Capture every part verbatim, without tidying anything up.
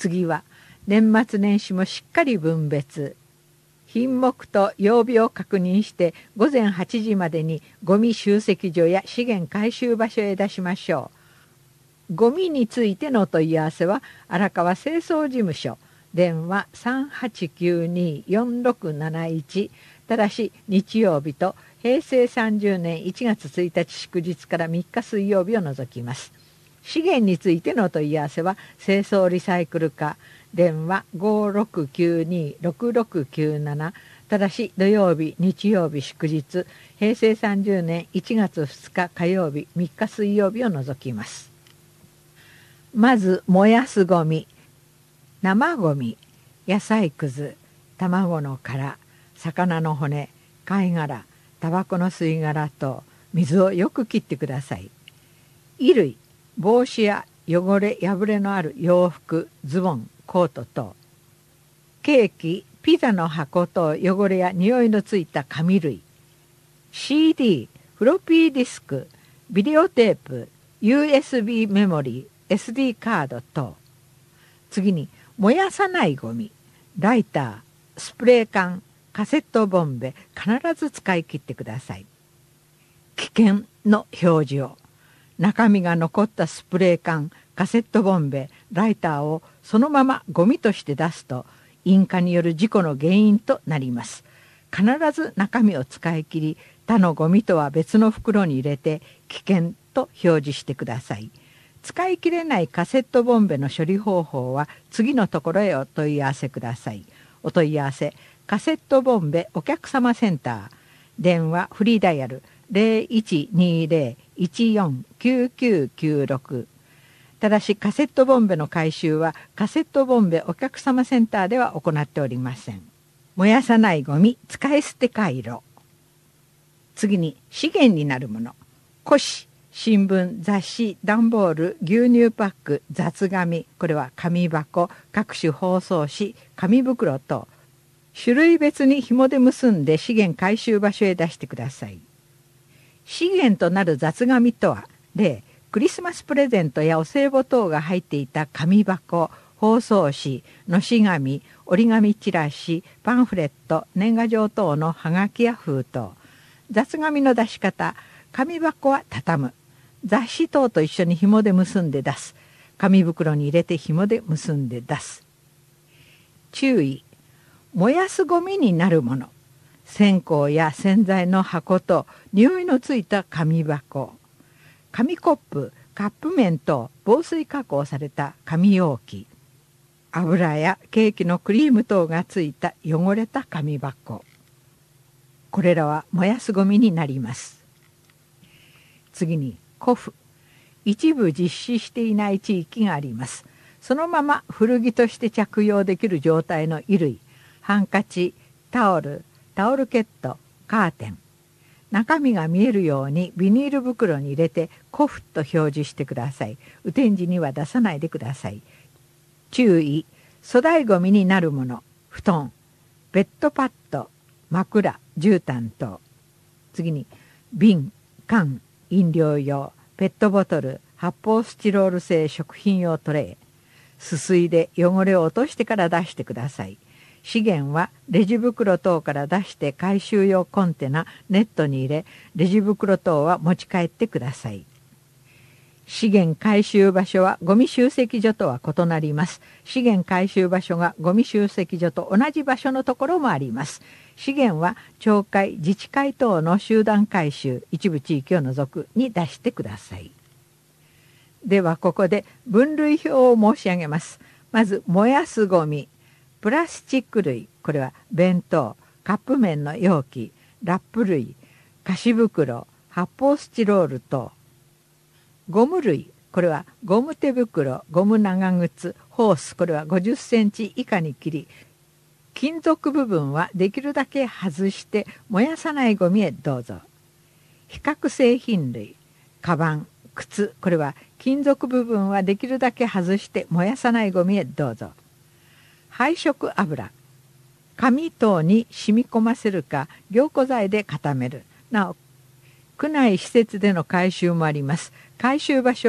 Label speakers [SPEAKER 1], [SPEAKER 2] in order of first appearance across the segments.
[SPEAKER 1] 次は年末年始もしっかり分別。品目と曜日を確認してごぜんはちじまでにゴミ集積所や資源回収場所へ出しましょう。ゴミについてのお問い合わせは荒川清掃事務所、電話 さんはちきゅうに よんろくなないち、ただし日曜日とへいせいさんじゅうねんいちがつついたち祝日からみっか水曜日を除きます。資源についてのお問い合わせは清掃リサイクル課、電話 ごろくきゅうに ろくろくきゅうなな、ただし土曜日日曜日祝日、へいせいさんじゅうねんいちがつふつか火曜日みっか水曜日を除きます。まず燃やすゴミ、生ゴミ、野菜くず、卵の殻、魚の骨、貝殻、タバコの吸い殻と水をよく切ってください。衣類、帽子や汚れ破れのある洋服、ズボン、コート等、ケーキ、ピザの箱等汚れや匂いのついた紙類、シーディー、フロッピーディスク、ビデオテープ、ユーエスビー メモリー、エスディー カード等。次に燃やさないゴミ、ライター、スプレー缶、カセットボンベ、必ず使い切ってください。危険の表示を。中身が残ったスプレー缶、カセットボンベ、ライターをそのままゴミとして出すと引火による事故の原因となります。必ず中身を使い切り、他のゴミとは別の袋に入れて危険と表示してください。使い切れないカセットボンベの処理方法は次のところへお問い合わせください。お問い合わせカセットボンベお客様センター、電話フリーダイヤル ゼロいちにゼロ いちよん きゅうきゅうきゅうろく。ただしカセットボンベの回収はカセットボンベお客様センターでは行っておりません。燃やさないゴミ、使い捨て回路。次に資源になるもの、古紙、新聞、雑誌、段ボール、牛乳パック、雑紙、これは紙箱、各種包装紙、紙袋等、種類別に紐で結んで資源回収場所へ出してください。資源となる雑紙とは、例、クリスマスプレゼントやお歳暮等が入っていた紙箱、包装紙、のし紙、折り紙チラシ、パンフレット、年賀状等のはがきや封筒。雑紙の出し方、紙箱は畳む。雑誌等と一緒に紐で結んで出す。紙袋に入れて紐で結んで出す。注意。燃やすゴミになるもの。線香や洗剤の箱と匂いのついた紙箱。紙コップ、カップ麺と防水加工された紙容器。油やケーキのクリーム等がついた汚れた紙箱。これらは燃やすゴミになります。次に古布。一部実施していない地域があります。そのまま古着として着用できる状態の衣類、ハンカチ、タオル、タオルケット、カーテン。中身が見えるようにビニール袋に入れて古布と表示してください。雨天時には出さないでください。注意。粗大ごみになるもの、布団、ベッドパッド、枕、絨毯等。次に瓶、缶、飲料用、ペットボトル、発泡スチロール製食品用トレイ。すすいで汚れを落としてから出してください。資源はレジ袋等から出して回収用コンテナ、ネットに入れ、レジ袋等は持ち帰ってください。資源回収場所はゴミ集積所とは異なります。資源回収場所がゴミ集積所と同じ場所のところもあります。資源は町会、自治会等の集団回収、一部地域を除くに出してください。ではここで分類表を申し上げます。まず燃やすゴミ、プラスチック類、これは弁当、カップ麺の容器、ラップ類、菓子袋、発泡スチロール等。ゴム類、これはゴム手袋、ゴム長靴、ホース、これはごじゅっセンチ以下に切り、金属部分はできるだけ外して燃やさないゴミへどうぞ。比較製品類、カバン、靴、これは金属部分はできるだけ外して燃やさないゴミへどうぞ。配色油、紙等に染み込ませるか凝固剤で固める。なお区内施設での回収もあります。回収場所は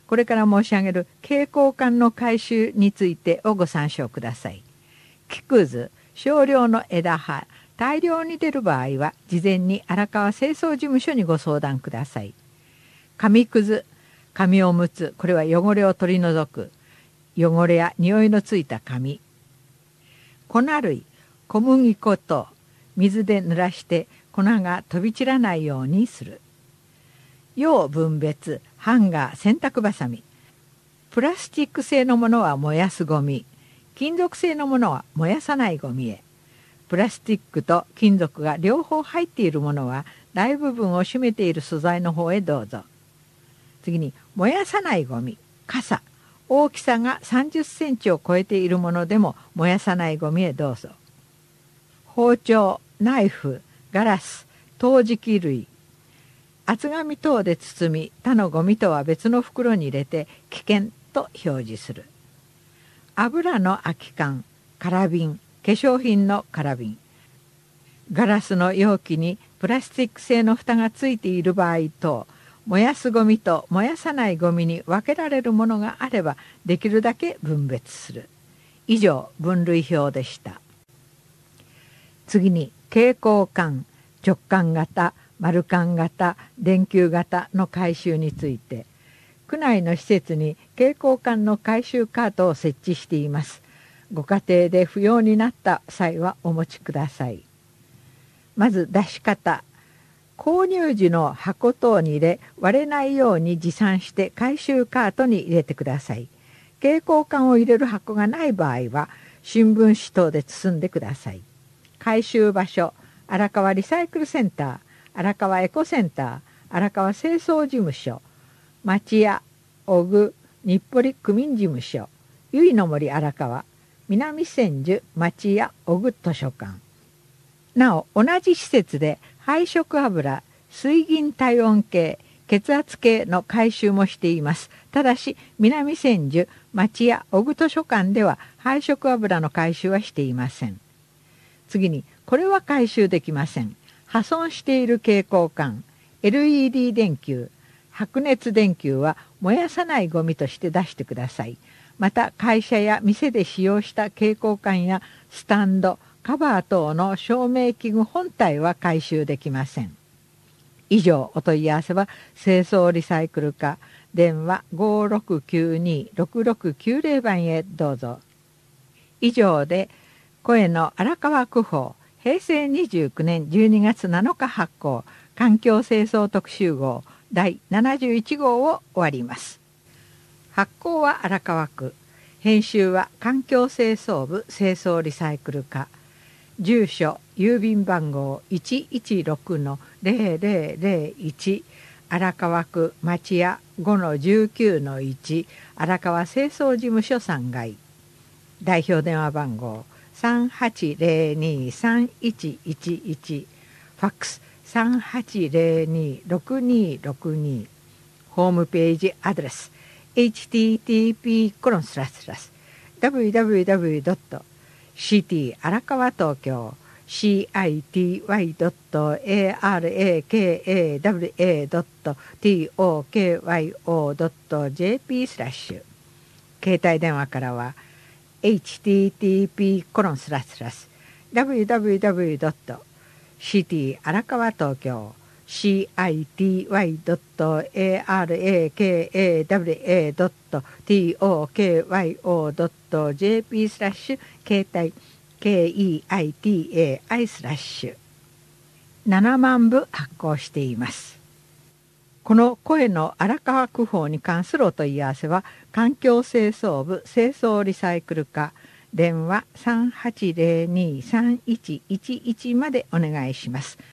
[SPEAKER 1] これから申し上げる蛍光管の回収についてをご参照ください。木くず、少量の枝葉、大量に出る場合は事前に荒川清掃事務所にご相談ください。紙くず、紙おむつ、これは汚れを取り除く。汚れや匂いのついた紙。粉類、小麦粉と水で濡らして粉が飛び散らないようにする。用分別、ハンガー、洗濯ばさみ。プラスチック製のものは燃やすゴミ。金属製のものは燃やさないゴミへ。プラスチックと金属が両方入っているものは大部分を占めている素材の方へどうぞ。次に燃やさないゴミ、傘。大きさがさんじゅっセンチを超えているものでも燃やさないゴミへどうぞ。包丁、ナイフ、ガラス、陶磁器類。厚紙等で包み、他のゴミとは別の袋に入れて危険と表示する。油の空き缶、空瓶、化粧品の空瓶。ガラスの容器にプラスチック製の蓋がついている場合等、燃やすゴミと燃やさないゴミに分けられるものがあればできるだけ分別する。以上、分類表でした。次に蛍光管、直管型、丸管型、電球型の回収について、区内の施設に蛍光管の回収カートを設置しています。ご家庭で不要になった際はお持ちください。まず出し方。購入時の箱等に入れ、割れないように持参して回収カートに入れてください。蛍光管を入れる箱がない場合は、新聞紙等で包んでください。回収場所、荒川リサイクルセンター、荒川エコセンター、荒川清掃事務所、町屋、小具、日暮里区民事務所、由比の森荒川、南千住町屋小具図書館。なお、同じ施設で配色油、水銀体温計、血圧計の回収もしています。ただし、南千住町屋小具図書館では配色油の回収はしていません。次に、これは回収できません。破損している蛍光管、エルイーディー 電球、白熱電球は燃やさないゴミとして出してください。また、会社や店で使用した蛍光管やスタンド、カバー等の照明器具本体は回収できません。以上、お問い合わせは清掃リサイクル課、電話 ごーろくきゅうに ろくろくきゅうぜろ 番へどうぞ。以上で、声の荒川区報、平成にじゅうきゅうねんじゅうにがつなのか発行、環境清掃特集号だいななじゅういちごうを終わります。発行は荒川区、編集は環境清掃部清掃リサイクル課、住所、郵便番号 いちいちろくのぜろぜろぜろいち、荒川区町屋 ごのじゅうきゅうのいち、荒川清掃事務所さんがい。代表電話番号さんはちぜろに さんいちいちいち、ファックスさんはちぜろに ろくにろくに、ホームページアドレス エイチティーティーピーコロンスラスラス ダブリューダブリューダブリュードットシーティー 荒川東京 シーアイティーワイドットエーアールエーケーエーダブリューエードットティーオーケーワイオードットジェーピースラッシュ、携帯電話からは エイチティーティーピーコロンスラスラス ダブリューダブリューダブリュードットシーティー 荒川東京 シーアイティーワイドットエーアールエーケーエーダブリューエードットティーオーケーワイオードットジェーピースラッシュ、携帯 ケーイーアイティーエーアイ スラッシュななまんぶ発行しています。この声の荒川区報に関するお問い合わせは環境清掃部清掃リサイクル課、電話さんはちぜろに さんいちいちいちまでお願いします。